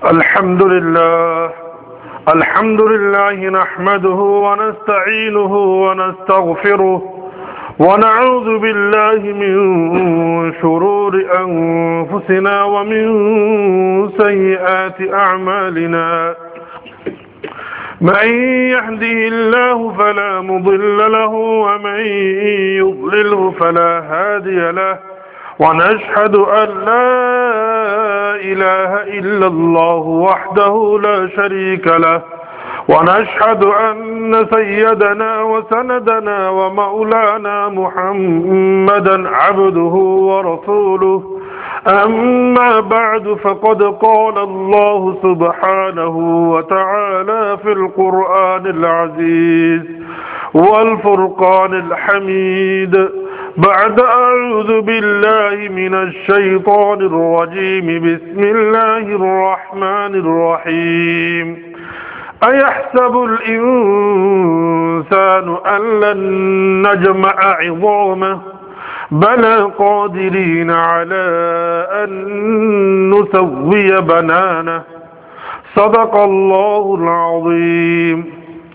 الحمد لله الحمد لله نحمده ونستعينه ونستغفره ونعوذ بالله من شرور أنفسنا ومن سيئات أعمالنا من يهده الله فلا مضل له ومن يضلله فلا هادي له ونشهد أن لا إله إلا الله وحده لا شريك له ونشهد أن سيدنا وسندنا ومولانا محمدا عبده ورسوله أما بعد فقد قال الله سبحانه وتعالى في القرآن العزيز والفرقان الحميد بعد أعوذ بالله من الشيطان الرجيم بسم الله الرحمن الرحيم أيحسب الإنسان أن لن نجمع عظامه بلى قادرين على أن نسوي بنانه صدق الله العظيم.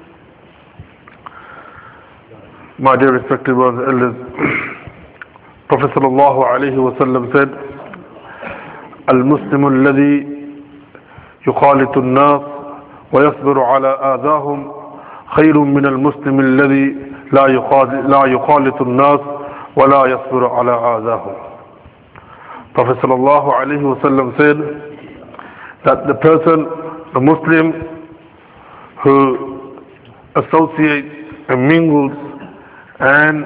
My dear respected brothers and elders, Prophet sallallahu alayhi wa sallam said, المسلم الذي يخالط الناس ويصبر على آذاهم خير من المسلم الذي لا يخالط الناس ولا يصبر على آذاهم. Prophet sallallahu alayhi wa sallam said that the person, the Muslim who associates and mingles and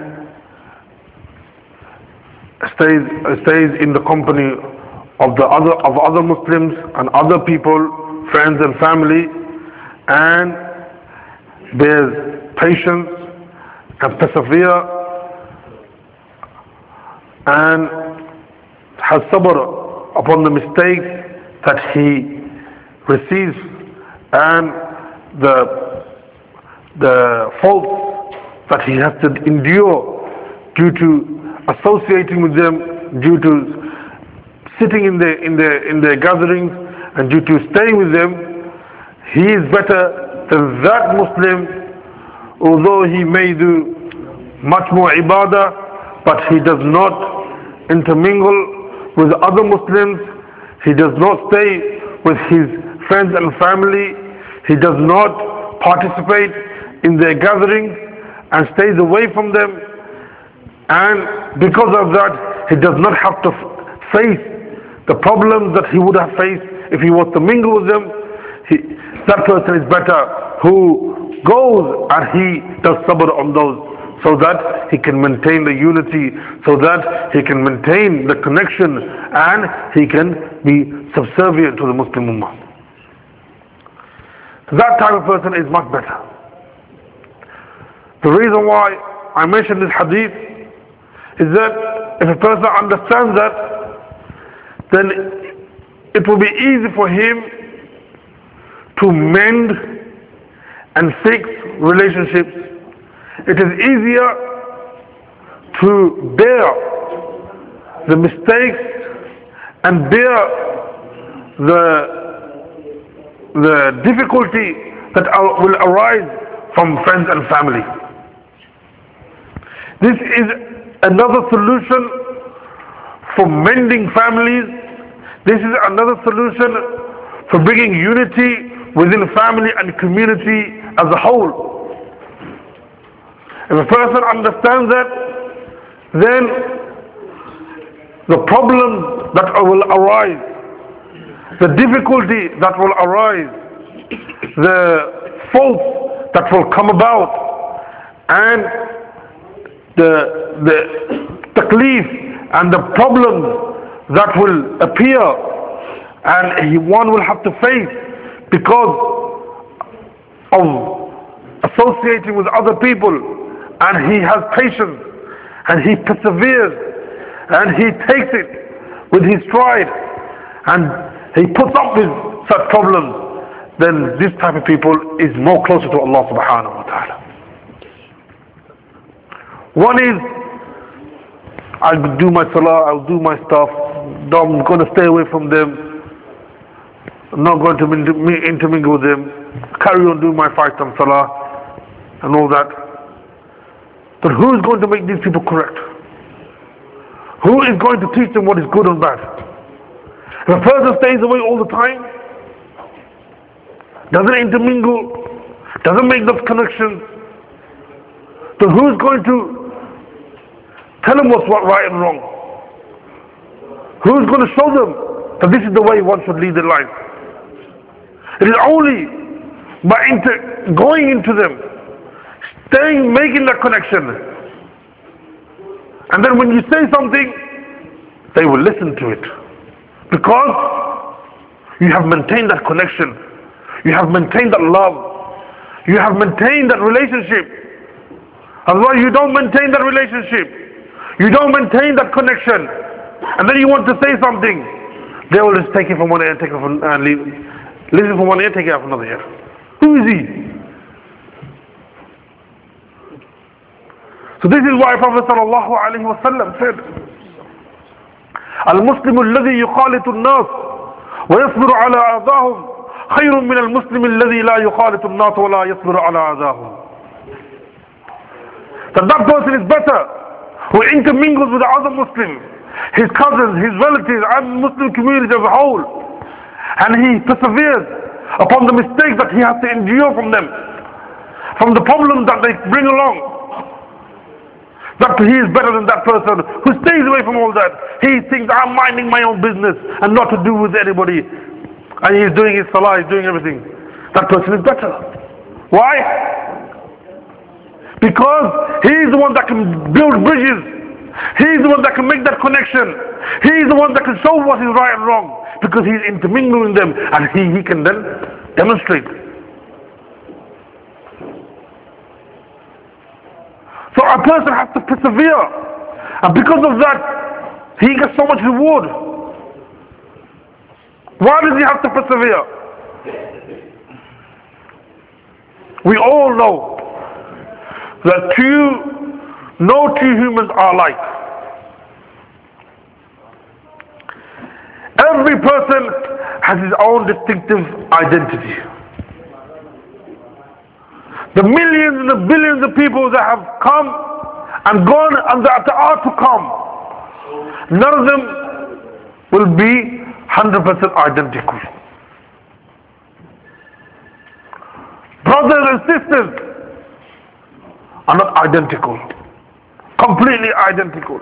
stays in the company of other Muslims and other people, friends and family, and bears patience and persevere and has sabr upon the mistakes that he receives and the faults that he has to endure due to associating with them, due to sitting in their gatherings, and due to staying with them. He is better than that Muslim, although he may do much more ibadah, but he does not intermingle with other Muslims, he does not stay with his friends and family, he does not participate in their gatherings and stays away from them, and because of that he does not have to face the problems that he would have faced if he was to mingle with them. That person is better who goes and he does sabr on those, so that he can maintain the unity, so that he can maintain the connection, and he can be subservient to the Muslim Ummah. That type of person is much better. The reason why I mention this hadith is that if a person understands that, then it will be easy for him to mend and fix relationships. It is easier to bear the mistakes and bear the difficulty that will arise from friends and family. This is another solution for mending families. This is another solution for bringing unity within family and community as a whole. If a person understands that, then the problems that will arise, the difficulty that will arise, the faults that will come about, and the taklif and the problems that will appear and one will have to face because of associating with other people, and he has patience and he perseveres and he takes it with his stride and he puts up with such problems, then this type of people is more closer to Allah subhanahu wa ta'ala. One is, I'll do my salah, I'll do my stuff, I'm going to stay away from them. I'm not going to intermingle with them, carry on doing my 5 times salah and all that. But who is going to make these people correct? Who is going to teach them what is good and bad? If a person stays away all the time, doesn't intermingle, doesn't make that connection, then who is going to tell them what's right and wrong? Who is going to show them that this is the way one should lead their life? It is only by going into them, staying, making that connection. And then when you say something, they will listen to it. Because you have maintained that connection. You have maintained that love. You have maintained that relationship. Otherwise you don't maintain that relationship. You don't maintain that connection. And then you want to say something. They will just take it from one ear and take it from listen from one ear, take it out from another ear. Who is he? So this is why Prophet sallallahu alaihi wasallam said, المسلم الذي يخالط الناس ويصبر على أذاهم خير من المسلم الذي لا يخالط الناس ولا يصبر على أذاهم. That person is better who intermingles with the other Muslims, his cousins, his relatives, and Muslim community as a whole, and he perseveres upon the mistakes that he has to endure from them, from the problems that they bring along. That he is better than that person who stays away from all that. He thinks, I'm minding my own business and not to do with anybody, and he's doing his salah, he's doing everything. That person is better. Why? Because he's the one that can build bridges. He's the one that can make that connection. He's the one that can show what is right and wrong, because he's intermingling them, and he can then demonstrate. So a person has to persevere, and because of that he gets so much reward. Why does he have to persevere? We all know that no two humans are alike. Every person has his own distinctive identity. The millions and the billions of people that have come and gone and that are to come, none of them will be 100% identical. Brothers and sisters are not identical, completely identical.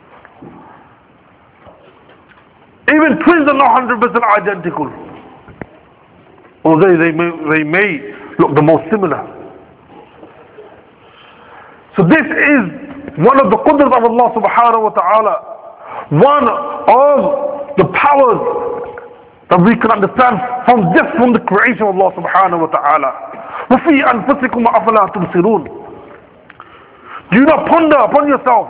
Even twins are not 100% identical, although they may look the most similar. So this is one of the qudrat of Allah subhanahu wa ta'ala, one of the powers that we can understand from the creation of Allah subhanahu wa ta'ala. وَفِي أَنفُسِكُمْ أَفَلَا تُبْصِرُونَ. Do not ponder upon yourself.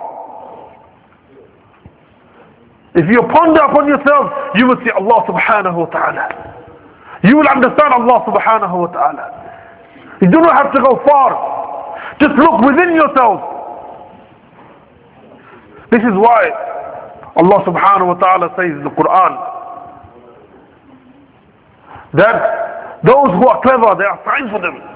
If you ponder upon yourself, you will see Allah subhanahu wa ta'ala. You will understand Allah subhanahu wa ta'ala. You do not have to go far. Just look within yourself. This is why Allah subhanahu wa ta'ala says in the Quran that those who are clever, there are signs for them.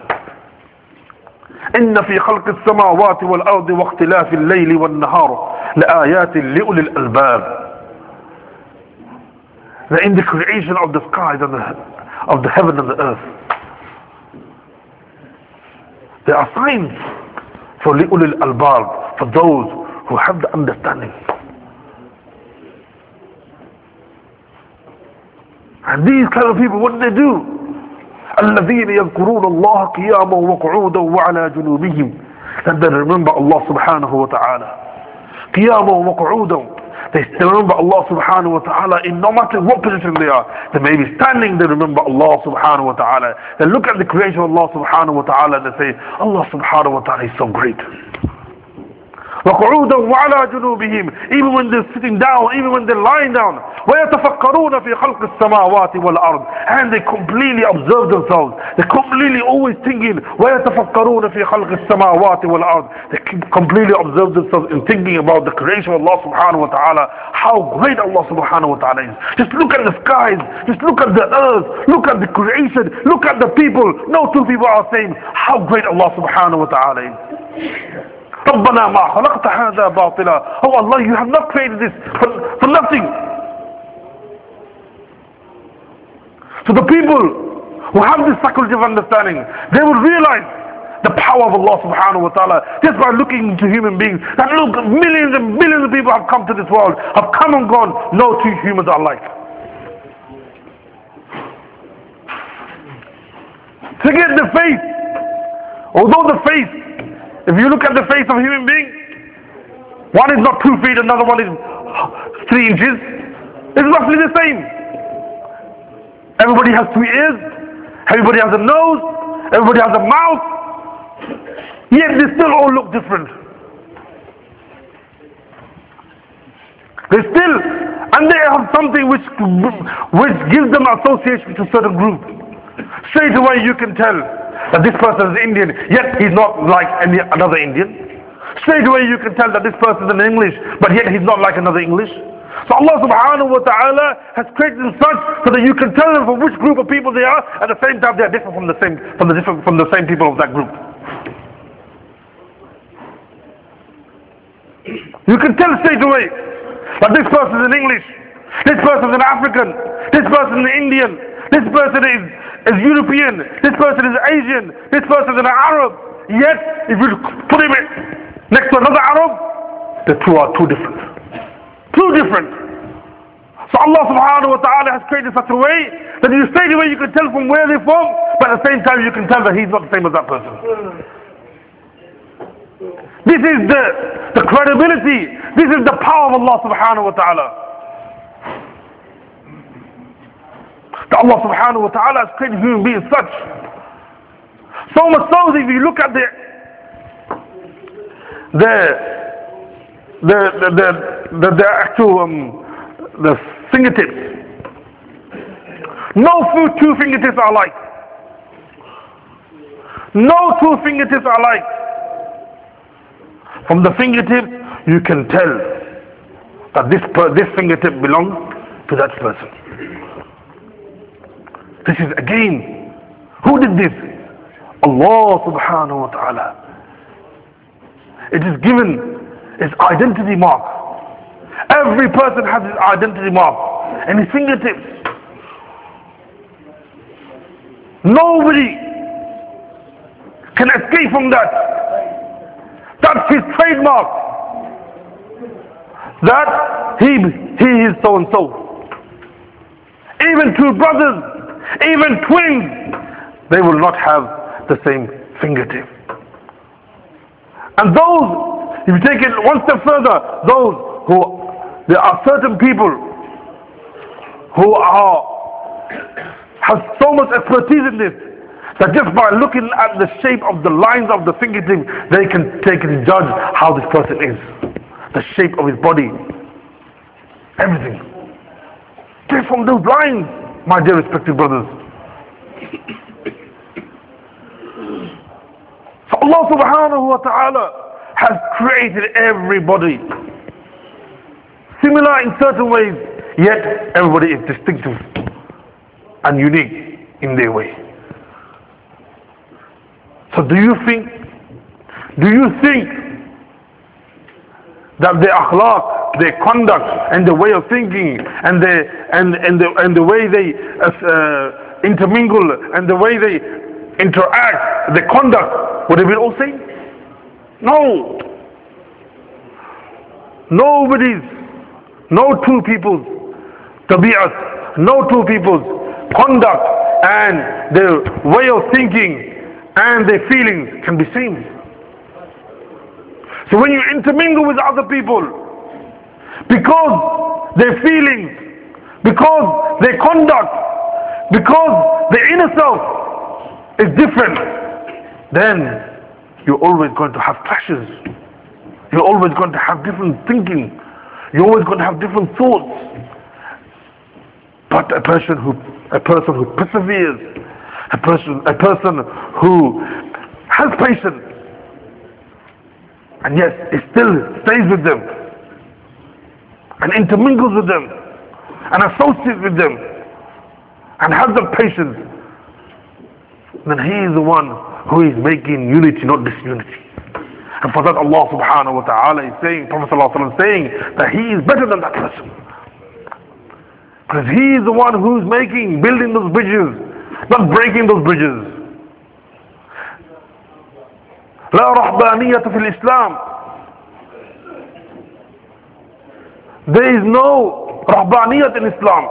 إن في خلق السماوات والأرض واختلاف الليل والنهار لآيات لأولي الألباب. That in the creation of the skies and of the heaven and the earth, there are signs for لأولي الألباب, for those who have the understanding. And these kind of people, what do they do? الذين يذكرون الله قياما وقعودا وعلى جنوبهم. That they remember Allah subhanahu wa ta'ala قياما وقعودا. They remember Allah subhanahu wa ta'ala in no matter what position they are. They may be standing, they remember Allah subhanahu wa ta'ala. They look at the creation of Allah subhanahu wa ta'ala and they say, Allah subhanahu wa ta'ala is so great. وَقُعُودًا وَعَلَى جُنُوبِهِمْ. Even when they're sitting down, even when they're lying down, وَيَتَفَكَّرُونَ فِي خَلْقِ السَّمَاوَاتِ وَالْأَرْضِ. And they completely observe themselves. They're completely always thinking, وَيَتَفَكَّرُونَ فِي خَلْقِ السَّمَاوَاتِ وَالْأَرْضِ. They completely observe themselves in thinking about the creation of Allah subhanahu wa ta'ala, how great Allah subhanahu wa ta'ala is. Just look at the skies, just look at the earth, look at the creation, look at the people. No two people are saying how great Allah subhanahu wa ta'ala is. رَبَّنَا مَا خَلَقْتَ هَذَا بَاطِلًا. Oh Allah, you have not created this for nothing. So the people who have this faculty of understanding, they will realize the power of Allah subhanahu wa ta'ala just by looking into human beings. That look, millions and billions of people have come to this world, have come and gone. No two humans are alike. Forget the face. Although the face, if you look at the face of a human being, one is not 2 feet, another one is 3 inches. It's roughly the same. Everybody has 2 ears, everybody has a nose, everybody has a mouth, yet they still all look different. They still, and they have something which gives them association to certain group. Straight away you can tell that this person is Indian, yet he's not like any another Indian. Straight away you can tell that this person is English, but yet he's not like another English. So Allah subhanahu wa ta'ala has created them such so that you can tell them from which group of people they are. At the same time they are different from the same people of that group. You can tell straight away that this person is an English, this person is an African, this person is an Indian, this person is European, this person is Asian, this person is an Arab. Yet if you put him next to another Arab, the two are too different. Too different. So Allah subhanahu wa ta'ala has created such a way that you straight away you can tell from where they're from, but at the same time you can tell that he's not the same as that person. This is the credibility, this is the power of Allah subhanahu wa ta'ala. That Allah subhanahu wa ta'ala has created human beings such. So much so that if you look at the actual the fingertips. No two fingertips are alike. No two fingertips are alike. From the fingertips you can tell that this fingertip belongs to that person. This is again, who did this? Allah subhanahu wa ta'ala. It is given its identity mark. Every person has his identity mark and his fingertips. Nobody can escape from that. That's his trademark. That he is so and so. Even two brothers, even twins, they will not have the same fingertip. And those, if you take it one step further, there are certain people who have so much expertise in this that just by looking at the shape of the lines of the fingertip, they can take and judge how this person is, the shape of his body, everything. Just from those lines, my dear respected brothers. So Allah subhanahu wa ta'ala has created everybody similar in certain ways, yet everybody is distinctive and unique in their way. So do you think that their akhlaq, their conduct and the way of thinking and the way they intermingle and the way they interact, the conduct, would it be all same? No. No two people's tabi'at, no two people's conduct and their way of thinking and their feelings can be same. So when you intermingle with other people, because their feelings, because their conduct, because their inner self is different, then you're always going to have clashes. You're always going to have different thinking. You're always going to have different thoughts. but a person who perseveres, a person who has patience, and yes, it still stays with them and intermingles with them and associates with them and has the patience, then he is the one who is making unity, not disunity. And for that Allah subhanahu wa ta'ala is saying, Prophet sallallahu alaihi wasallam is saying that he is better than that person. Because he is the one who is building those bridges, not breaking those bridges. لا رهبانية في الإسلام. There is no rahbaniyat in Islam,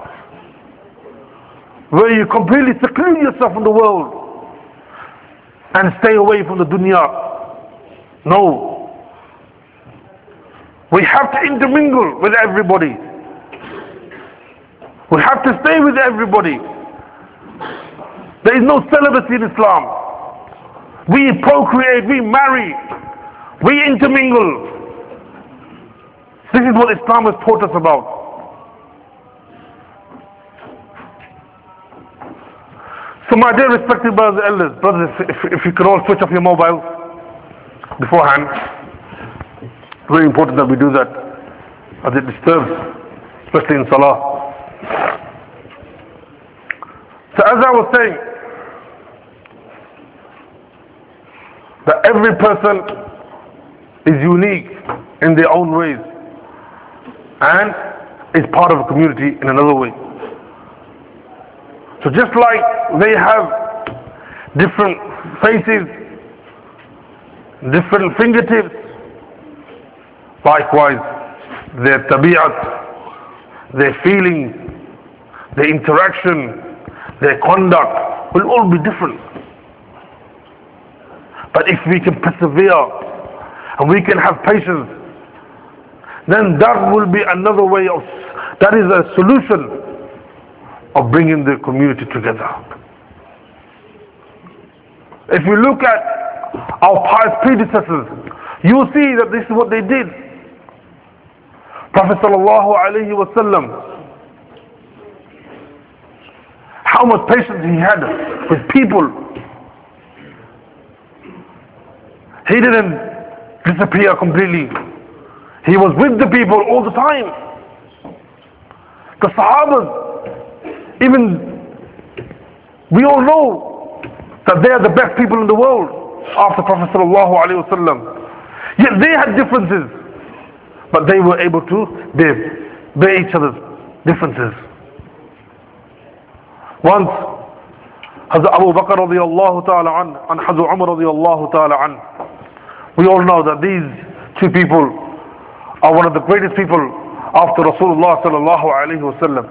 where you completely seclude yourself from the world and stay away from the dunya. No. We have to intermingle with everybody. We have to stay with everybody. There is no celibacy in Islam. We procreate, we marry, we intermingle. This is what Islam has taught us about. So my dear respected brothers and elders, if you could all switch off your mobiles beforehand. Very important that we do that, as it disturbs, especially in Salah. So as I was saying, that every person is unique in their own ways and is part of a community in another way. So just like they have different faces, different fingertips, likewise their tabi'at, their feelings, their interaction, their conduct will all be different. But if we can persevere and we can have patience, then that will be another way of, that is a solution of bringing the community together. If you look at our pious predecessors, you will see that this is what they did. Prophet sallallahu alaihi wasallam, how much patience he had with people. He didn't disappear completely. He was with the people all the time. The Sahabas, even we all know that they are the best people in the world after Prophet sallallahu alaihi wasallam. Yet they had differences, but they were able to bear each other's differences. Once Hazrat Abu Bakr radiyallahu ta'ala an and Hazrat Umar radiyallahu ta'ala an, we all know that these two people are one of the greatest people after Rasulullah sallallahu alaihi wasallam.